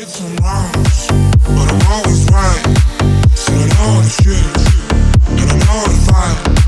It's a mouse, but I'm always right. So I know how to shit, and I know how to fight.